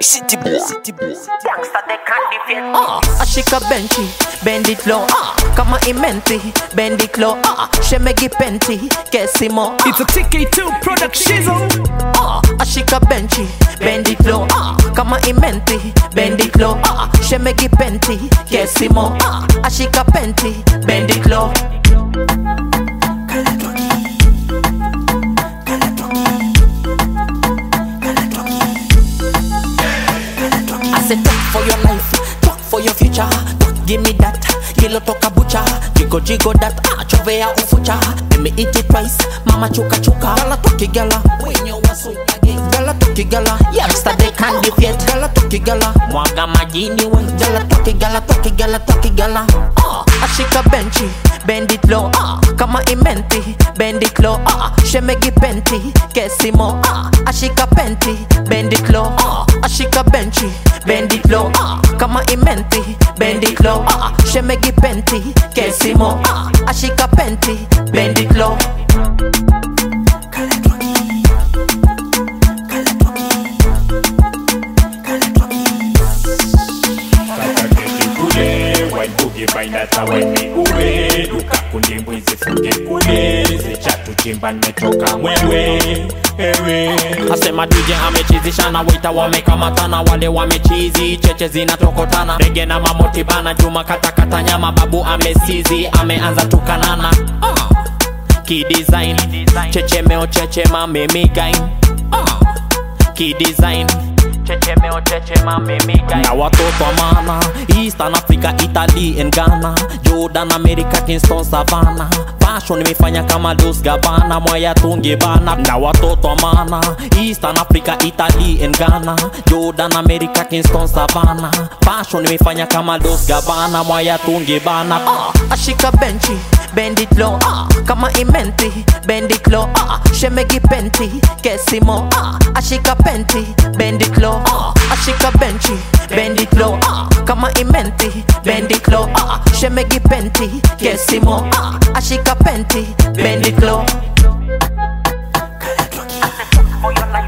City boy. Gangsta they can't defeat. Ashika benchi, bend it low. Kama imenti, bend it low. Shemegi penti, kesimo. It's a TK2 production. Ashika benchi, bend it low. Kama imenti, bend it low. Shemegi penti, kesimo. Ashika penti, bend it low. I said talk for your life, talk for your future. Talk, give me that, kilo toka bucha. Jigo that, chovea ufucha. Let me eat it twice, mama chuka chuka. Gala toki gala, when you was so again. Gala toki gala, youngster they can't defeat. Gala toki gala, mwaga majini we. Gala toki gala, toki gala, toki gala. Ashika benchi, bend it low. Kama imenti, bend it low. Shemegi penti, kesimo. Ashika penti, bend it low. Ashika benchi, bend it low. Kama imenti, bend it low. Shemegi penti, kesimo. Ashika penti, bend it low. Bainata wende ube duka kundi mwizi funge kule Zichatu chimba nimetoka mwewe ewe Asema DJ amechizishana waita wamekamatana wale wamechizi cheche zinatokotana Rege na mamoti bana juma kata nyama babu amesizi ameanza tukanana Kidesign chechemeo chechema memigain Kidesign chechemeo chechema memigain Na watoto wa maana Eastern Africa, Italy and Ghana Jordan, America, Kingston, Savannah Fashion nimefanya kama Dos Gabbana Mwaya tunge bana Na watoto wa maana Eastern Africa, Italy and Ghana Jordan, America, Kingston, Savannah Fashion nimefanya kama Dos Gabbana Mwaya tunge bana Ashika benchi, bend it low Kama imenti, bend it low Shemegi penti, kesimo Ashika penti, bend it low Ashika benchi, bend it low Kama imenti, bend it low Shemegi penti, kesimo Ashika penti, bend it low For your life.